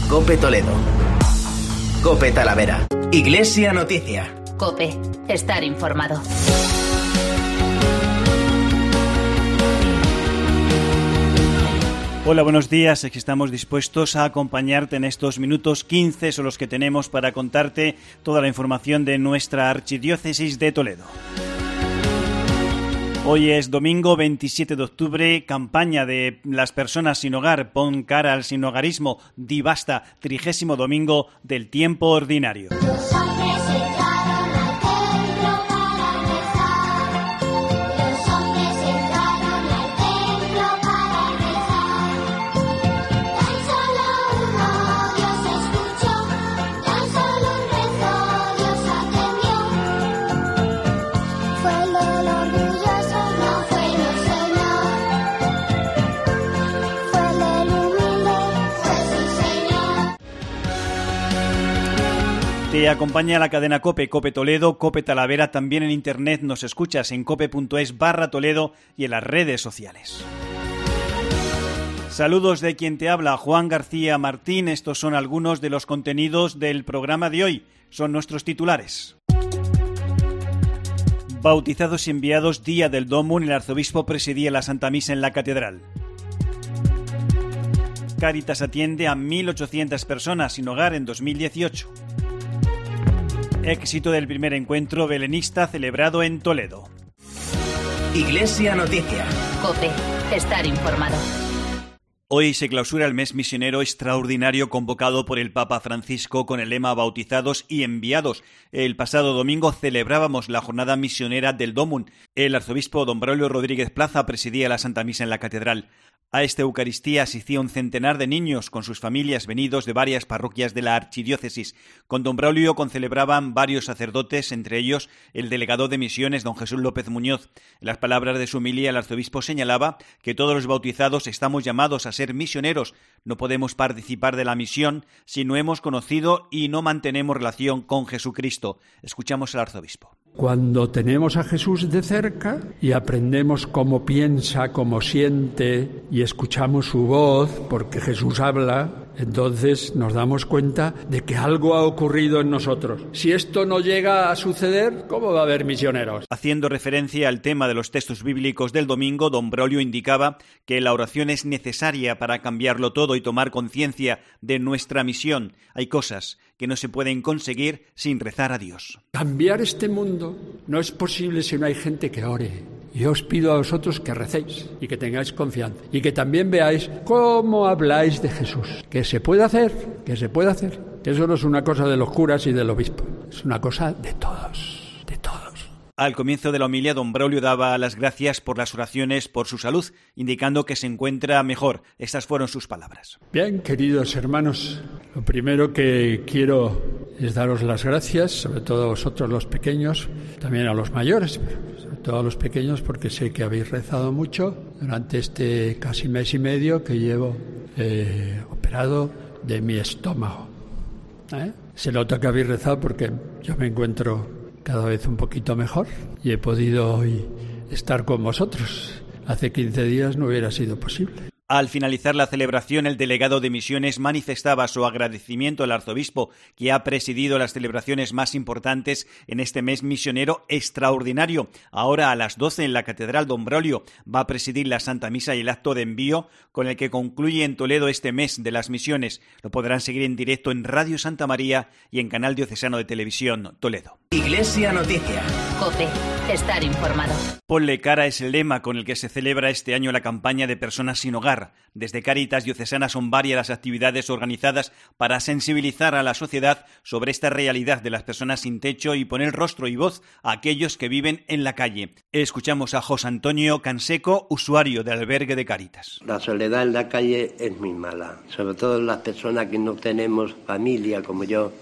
COPE Toledo. COPE Talavera. Iglesia Noticia. COPE. Estar informado. Hola, buenos días. Aquí estamos dispuestos a acompañarte en estos minutos 15, son los que tenemos para contarte toda la información de nuestra Archidiócesis de Toledo. Hoy es domingo 27 de octubre, campaña de las personas sin hogar, pon cara al sinhogarismo, di basta, 30º domingo del tiempo ordinario. Te acompaña la cadena COPE, COPE Toledo, COPE Talavera. También en internet nos escuchas en cope.es/Toledo y en las redes sociales. Saludos de quien te habla, Juan García Martín. Estos son algunos de los contenidos del programa de hoy. Son nuestros titulares. Bautizados y enviados, día del Domum. El arzobispo presidía la Santa Misa en la catedral. Cáritas atiende a 1.800 personas sin hogar en 2018. Éxito del primer encuentro belenista celebrado en Toledo. Iglesia Noticia. COPE. Estar informado. Hoy se clausura el mes misionero extraordinario convocado por el Papa Francisco con el lema Bautizados y enviados. El pasado domingo celebrábamos la jornada misionera del Domum. El arzobispo don Braulio Rodríguez Plaza presidía la Santa Misa en la catedral. A esta Eucaristía asistía un centenar de niños con sus familias venidos de varias parroquias de la archidiócesis. Con don Braulio concelebraban varios sacerdotes, entre ellos el delegado de misiones don Jesús López Muñoz. En las palabras de su homilía el arzobispo señalaba que todos los bautizados estamos llamados a ser misioneros. No podemos participar de la misión si no hemos conocido y no mantenemos relación con Jesucristo. Escuchamos al arzobispo. Cuando tenemos a Jesús de cerca y aprendemos cómo piensa, cómo siente y escuchamos su voz, porque Jesús habla, entonces nos damos cuenta de que algo ha ocurrido en nosotros. Si esto no llega a suceder, ¿cómo va a haber misioneros? Haciendo referencia al tema de los textos bíblicos del domingo, don Braulio indicaba que la oración es necesaria para cambiarlo todo y tomar conciencia de nuestra misión. Hay cosas que no se pueden conseguir sin rezar a Dios. Cambiar este mundo no es posible si no hay gente que ore. Yo os pido a vosotros que recéis y que tengáis confianza y que también veáis cómo habláis de Jesús. Que se puede hacer, que se puede hacer. Que eso no es una cosa de los curas y del obispo, es una cosa de todos, de todos. Al comienzo de la homilía, don Braulio daba las gracias por las oraciones por su salud, indicando que se encuentra mejor. Estas fueron sus palabras. Bien, queridos hermanos, lo primero que quiero es daros las gracias, sobre todo a vosotros los pequeños, también a los mayores, pero sobre todo a los pequeños porque sé que habéis rezado mucho durante este casi mes y medio que llevo operado de mi estómago. Se nota que habéis rezado porque yo me encuentro cada vez un poquito mejor y he podido hoy estar con vosotros. Hace 15 días no hubiera sido posible. Al finalizar la celebración, el delegado de misiones manifestaba su agradecimiento al arzobispo, que ha presidido las celebraciones más importantes en este mes misionero extraordinario. Ahora a las 12 en la Catedral don Braulio va a presidir la Santa Misa y el acto de envío con el que concluye en Toledo este mes de las misiones. Lo podrán seguir en directo en Radio Santa María y en Canal Diocesano de Televisión Toledo. Iglesia Noticia. COPE. Estar informado. Ponle cara es el lema con el que se celebra este año la campaña de personas sin hogar. Desde Cáritas Diocesana son varias las actividades organizadas para sensibilizar a la sociedad sobre esta realidad de las personas sin techo y poner rostro y voz a aquellos que viven en la calle. Escuchamos a José Antonio Canseco, usuario del albergue de Cáritas. La soledad en la calle es muy mala, sobre todo las personas que no tenemos familia como yo.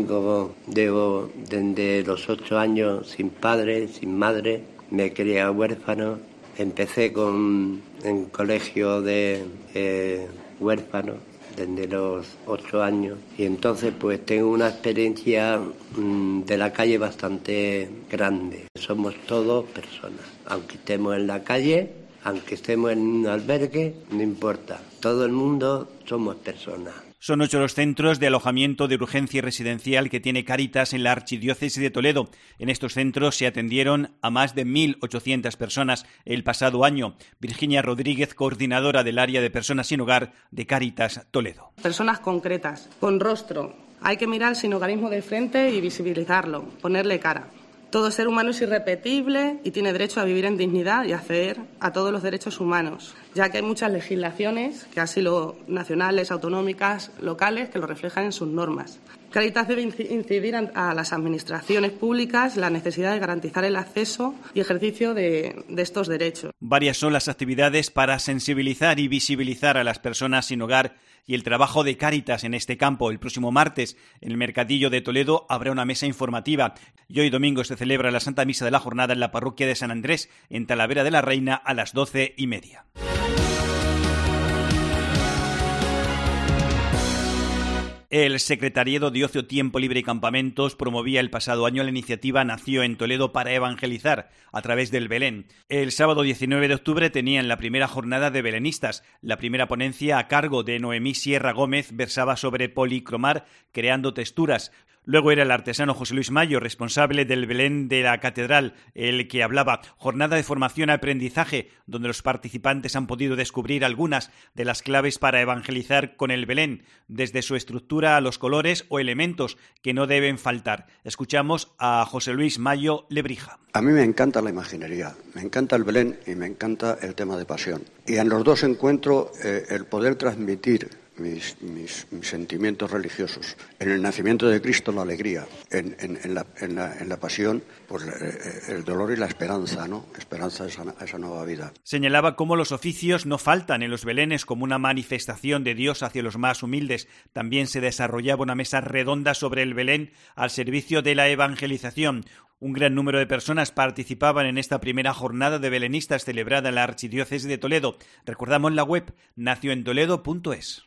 Llevo desde los 8 años sin padre, sin madre, me crié huérfano. Empecé en colegio de huérfanos desde los 8 años y entonces pues tengo una experiencia de la calle bastante grande. Somos todos personas, aunque estemos en la calle, aunque estemos en un albergue, no importa. Todo el mundo somos personas. Son 8 los centros de alojamiento de urgencia y residencial que tiene Cáritas en la Archidiócesis de Toledo. En estos centros se atendieron a más de 1.800 personas el pasado año. Virginia Rodríguez, coordinadora del área de personas sin hogar de Cáritas Toledo. Personas concretas, con rostro. Hay que mirar el sinhogarismo de frente y visibilizarlo, ponerle cara. Todo ser humano es irrepetible y tiene derecho a vivir en dignidad y acceder a todos los derechos humanos, ya que hay muchas legislaciones, que así lo nacionales, autonómicas, locales, que lo reflejan en sus normas. Cáritas debe incidir a las administraciones públicas la necesidad de garantizar el acceso y ejercicio de estos derechos. Varias son las actividades para sensibilizar y visibilizar a las personas sin hogar y el trabajo de Cáritas en este campo. El próximo martes, en el Mercadillo de Toledo, habrá una mesa informativa. Y hoy domingo se celebra la Santa Misa de la Jornada en la parroquia de San Andrés, en Talavera de la Reina, a las 12:30. El Secretariado de Ocio, Tiempo Libre y Campamentos promovía el pasado año la iniciativa Nació en Toledo para evangelizar a través del Belén. El sábado 19 de octubre tenían la primera jornada de belenistas. La primera ponencia, a cargo de Noemí Sierra Gómez, versaba sobre policromar creando texturas. Luego era el artesano José Luis Mayo, responsable del Belén de la Catedral, el que hablaba. Jornada de formación y aprendizaje, donde los participantes han podido descubrir algunas de las claves para evangelizar con el Belén, desde su estructura a los colores o elementos que no deben faltar. Escuchamos a José Luis Mayo Lebrija. A mí me encanta la imaginería, me encanta el Belén y me encanta el tema de pasión. Y en los dos encuentro el poder transmitir mis sentimientos religiosos. En el nacimiento de Cristo, la alegría. En la pasión, pues el dolor y la esperanza, ¿no? Esperanza a esa nueva vida. Señalaba cómo los oficios no faltan en los belenes como una manifestación de Dios hacia los más humildes. También se desarrollaba una mesa redonda sobre el Belén al servicio de la evangelización. Un gran número de personas participaban en esta primera jornada de belenistas celebrada en la Archidiócesis de Toledo. Recordamos la web nacioentoledo.es.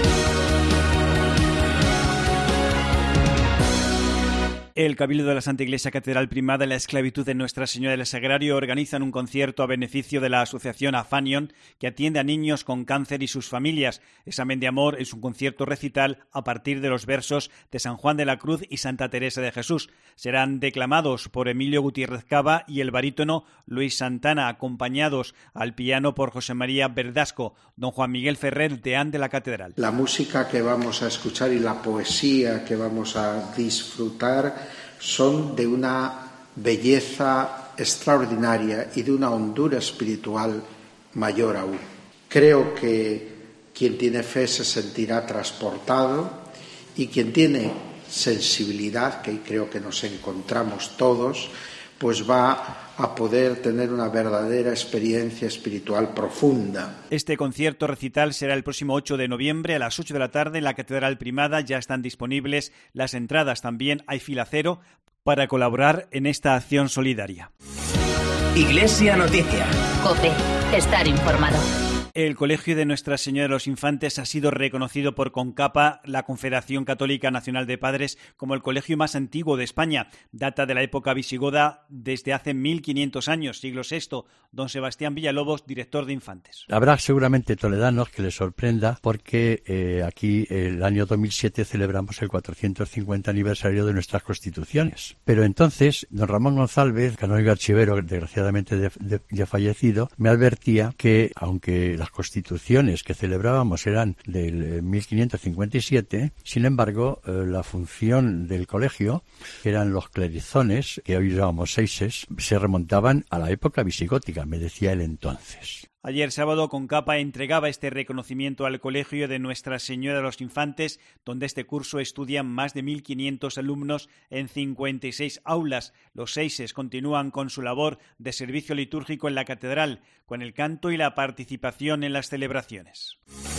El Cabildo de la Santa Iglesia Catedral Primada en la Esclavitud de Nuestra Señora del Sagrario organizan un concierto a beneficio de la asociación Afanion, que atiende a niños con cáncer y sus familias. Examen de Amor es un concierto recital a partir de los versos de San Juan de la Cruz y Santa Teresa de Jesús. Serán declamados por Emilio Gutiérrez Cava y el barítono Luis Santana, acompañados al piano por José María Verdasco. Don Juan Miguel Ferrer, deán de la Catedral. La música que vamos a escuchar y la poesía que vamos a disfrutar son de una belleza extraordinaria y de una hondura espiritual mayor aún. Creo que quien tiene fe se sentirá transportado y quien tiene sensibilidad, que creo que nos encontramos todos, pues va a poder tener una verdadera experiencia espiritual profunda. Este concierto recital será el próximo 8 de noviembre a las 8 de la tarde en la Catedral Primada. Ya están disponibles las entradas. También hay fila cero para colaborar en esta acción solidaria. Iglesia Noticia. COPE. Estar informado. El Colegio de Nuestra Señora de los Infantes ha sido reconocido por CONCAPA, la Confederación Católica Nacional de Padres, como el colegio más antiguo de España. Data de la época visigoda desde hace 1500 años, siglo VI. Don Sebastián Villalobos, director de Infantes. Habrá seguramente toledanos que les sorprenda porque aquí el año 2007 celebramos el 450 aniversario de nuestras constituciones. Pero entonces, don Ramón González, canónigo archivero, desgraciadamente ya fallecido, me advertía que, aunque las constituciones que celebrábamos eran del 1557, sin embargo, la función del colegio, que eran los clerizones, que hoy llamamos seises, se remontaban a la época visigótica, me decía él entonces. Ayer sábado, CONCAPA entregaba este reconocimiento al Colegio de Nuestra Señora de los Infantes, donde este curso estudian más de 1.500 alumnos en 56 aulas. Los seises continúan con su labor de servicio litúrgico en la catedral, con el canto y la participación en las celebraciones.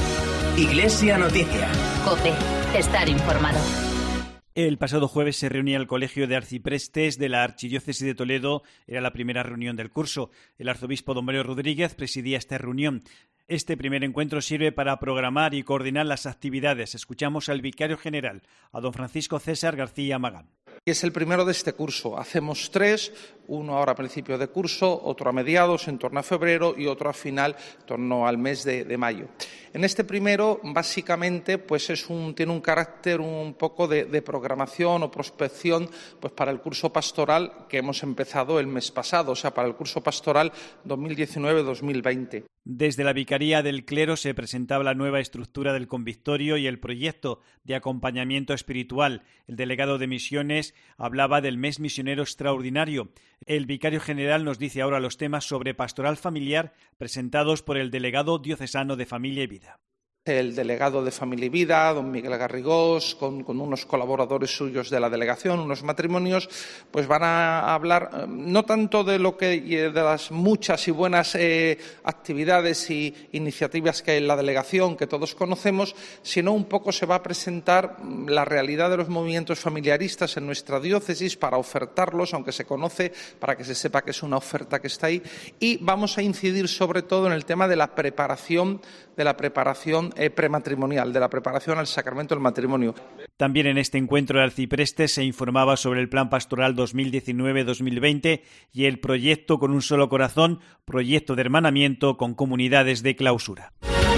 Iglesia Noticia. COPE. Estar informado. El pasado jueves se reunía el Colegio de Arciprestes de la Archidiócesis de Toledo. Era la primera reunión del curso. El arzobispo don Mario Rodríguez presidía esta reunión. Este primer encuentro sirve para programar y coordinar las actividades. Escuchamos al vicario general, a don Francisco César García Magán. Y es el primero de este curso. Hacemos 3, uno ahora a principio de curso, otro a mediados, en torno a febrero, y otro a final, en torno al mes de mayo. En este primero, básicamente, pues tiene un carácter un poco de programación o prospección, pues para el curso pastoral que hemos empezado el mes pasado, o sea, para el curso pastoral 2019-2020. Desde la Vicaría del Clero se presentaba la nueva estructura del convictorio y el proyecto de acompañamiento espiritual. El delegado de misiones hablaba del mes misionero extraordinario. El vicario general nos dice ahora los temas sobre pastoral familiar presentados por el delegado diocesano de Familia y Vida. El delegado de Familia y Vida, don Miguel Garrigós, con unos colaboradores suyos de la delegación, unos matrimonios, pues van a hablar no tanto de las muchas y buenas actividades y iniciativas que hay en la delegación, que todos conocemos, sino un poco se va a presentar la realidad de los movimientos familiaristas en nuestra diócesis para ofertarlos, aunque se conoce, para que se sepa que es una oferta que está ahí, y vamos a incidir sobre todo en el tema de la preparación prematrimonial, de la preparación al sacramento del matrimonio. También en este encuentro de arcipreste se informaba sobre el Plan Pastoral 2019-2020 y el proyecto Con un solo corazón, proyecto de hermanamiento con comunidades de clausura.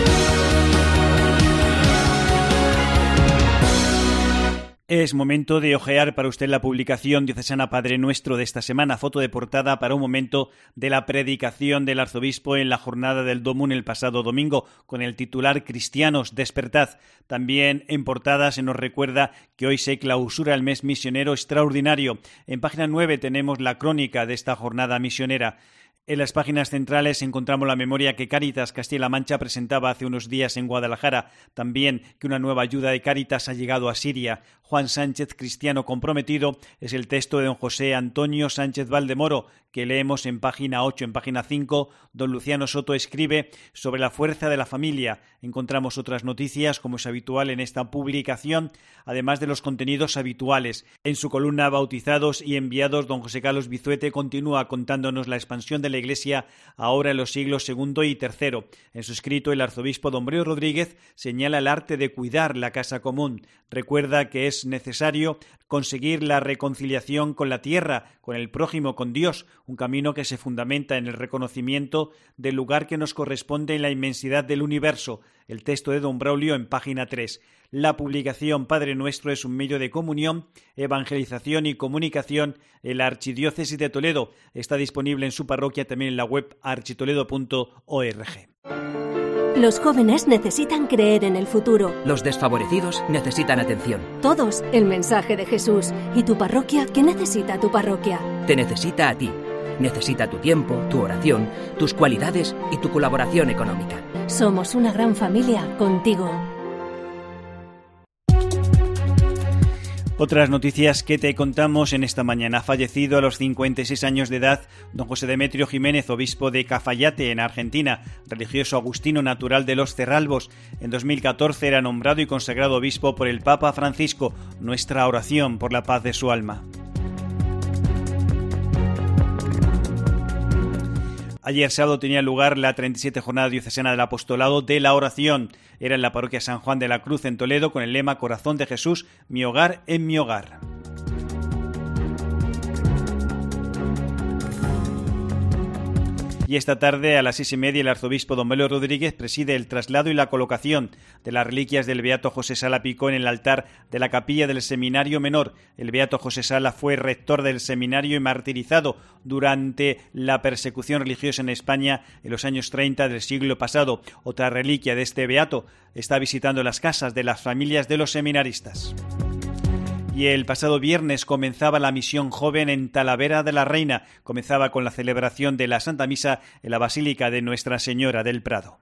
Es momento de ojear para usted la publicación diocesana Padre Nuestro de esta semana, foto de portada para un momento de la predicación del arzobispo en la jornada del Domún el pasado domingo, con el titular Cristianos, despertad. También en portada se nos recuerda que hoy se clausura el mes misionero extraordinario. En página 9 tenemos la crónica de esta jornada misionera. En las páginas centrales encontramos la memoria que Cáritas Castilla-La Mancha presentaba hace unos días en Guadalajara. También que una nueva ayuda de Cáritas ha llegado a Siria. Juan Sánchez, cristiano comprometido, es el texto de don José Antonio Sánchez Valdemoro, que leemos en página 8. En página 5, don Luciano Soto escribe sobre la fuerza de la familia. Encontramos otras noticias, como es habitual en esta publicación, además de los contenidos habituales. En su columna Bautizados y Enviados, don José Carlos Bizuete continúa contándonos la expansión de la Iglesia ahora en los siglos II y III. En su escrito, el arzobispo don Breo Rodríguez señala el arte de cuidar la casa común. Recuerda que es necesario conseguir la reconciliación con la tierra, con el prójimo, con Dios, un camino que se fundamenta en el reconocimiento del lugar que nos corresponde en la inmensidad del universo. El texto de don Braulio en página 3. La publicación Padre Nuestro es un medio de comunión, evangelización y comunicación en la Archidiócesis de Toledo. Está disponible en su parroquia, también en la web architoledo.org. Los jóvenes necesitan creer en el futuro. Los desfavorecidos necesitan atención. Todos el mensaje de Jesús. ¿Y tu parroquia? ¿Qué necesita tu parroquia? Te necesita a ti. Necesita tu tiempo, tu oración, tus cualidades y tu colaboración económica. Somos una gran familia contigo. Otras noticias que te contamos en esta mañana. Ha fallecido a los 56 años de edad don José Demetrio Jiménez, obispo de Cafayate, en Argentina, religioso agustino natural de los Cerralbos. En 2014 era nombrado y consagrado obispo por el Papa Francisco. Nuestra oración por la paz de su alma. Ayer sábado tenía lugar la 37 Jornada Diocesana del Apostolado de la Oración. Era en la parroquia San Juan de la Cruz en Toledo con el lema Corazón de Jesús, mi hogar en mi hogar. Y esta tarde a las 6:30 el arzobispo don Melo Rodríguez preside el traslado y la colocación de las reliquias del beato José Sala Picó en el altar de la capilla del Seminario Menor. El beato José Sala fue rector del seminario y martirizado durante la persecución religiosa en España en los años 30 del siglo pasado. Otra reliquia de este beato está visitando las casas de las familias de los seminaristas. Y el pasado viernes comenzaba la misión joven en Talavera de la Reina. Comenzaba con la celebración de la Santa Misa en la Basílica de Nuestra Señora del Prado.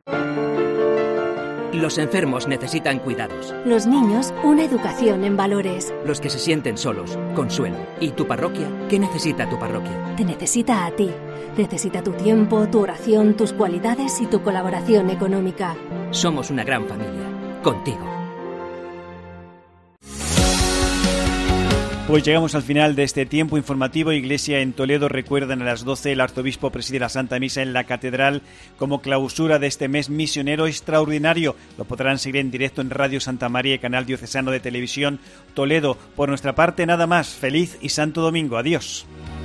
Los enfermos necesitan cuidados. Los niños, una educación en valores. Los que se sienten solos, consuelo. ¿Y tu parroquia? ¿Qué necesita tu parroquia? Te necesita a ti. Necesita tu tiempo, tu oración, tus cualidades y tu colaboración económica. Somos una gran familia. Contigo. Pues llegamos al final de este tiempo informativo. Iglesia en Toledo recuerdan a las 12 el arzobispo preside la Santa Misa en la Catedral como clausura de este mes misionero extraordinario. Lo podrán seguir en directo en Radio Santa María y Canal Diocesano de Televisión Toledo. Por nuestra parte nada más. Feliz y santo domingo. Adiós.